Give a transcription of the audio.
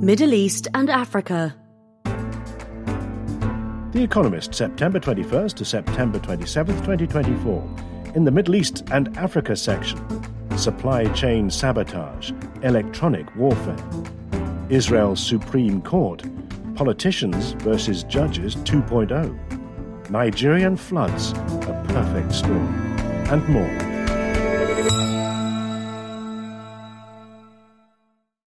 Middle East and Africa. The Economist, September 21st to September 27th, 2024. In the Middle East and Africa section, supply chain sabotage, electronic warfare. Israel's Supreme Court, politicians versus judges 2.0. Nigerian floods, a perfect storm. And more.